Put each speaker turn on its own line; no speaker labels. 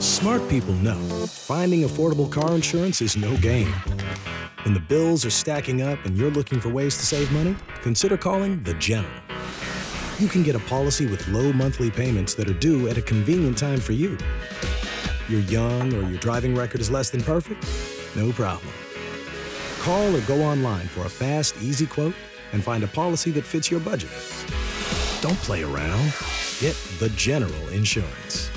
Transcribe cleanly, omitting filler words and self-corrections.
Smart people know finding affordable car insurance is no game. When the bills are stacking up and you're looking for ways to save money, consider calling The General. You can get a policy with low monthly payments that are due at a convenient time for you. You're young or your driving record is less than perfect? No problem. Call or go online for a fast, easy quote and find a policy that fits your budget. Don't play around. Get The General Insurance.